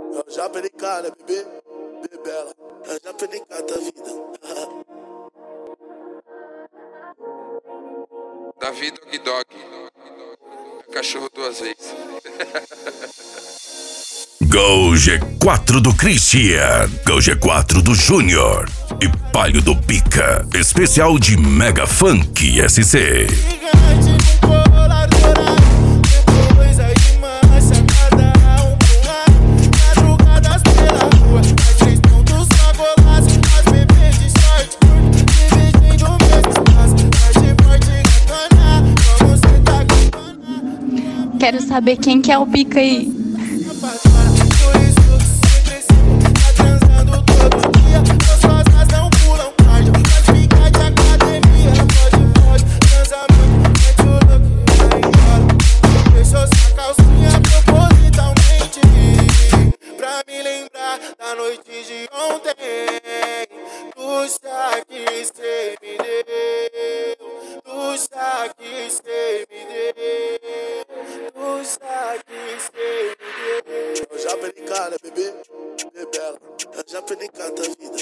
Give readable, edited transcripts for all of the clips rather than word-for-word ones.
Eu já perdi cara, bebê, bebela. Eu já perdi cara da vida. Davi Dog Dog. É cachorro duas vezes. Gol G4 do Christian, Gol G4 do Júnior e Palio do Pica, especial de Mega Funk SC. Quero saber quem que é o Pica aí. Eu já perdi cara, bebê, bebela. Eu já perdi cara da vida.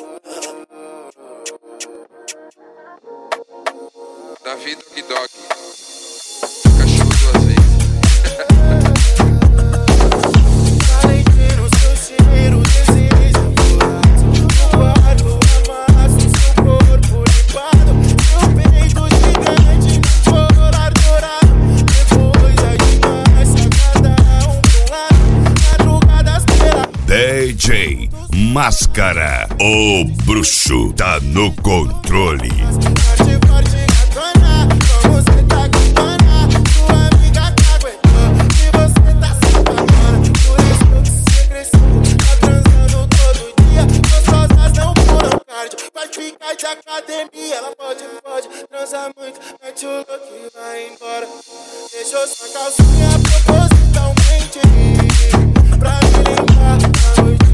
Davi Dog Dog. Cachorro duas vezes. DJ Máscara, o bruxo tá no controle. Vai ficar de academia, ela pode transar muito, mete o look e vai embora. Deixou sua calcinha propositalmente pra me lembrar da noite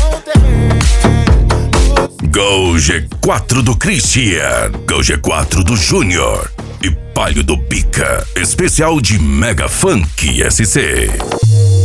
de ontem. Gol G4 do Christian, Gol G4 do Júnior e Palio do Pica, especial de Mega Funk SC.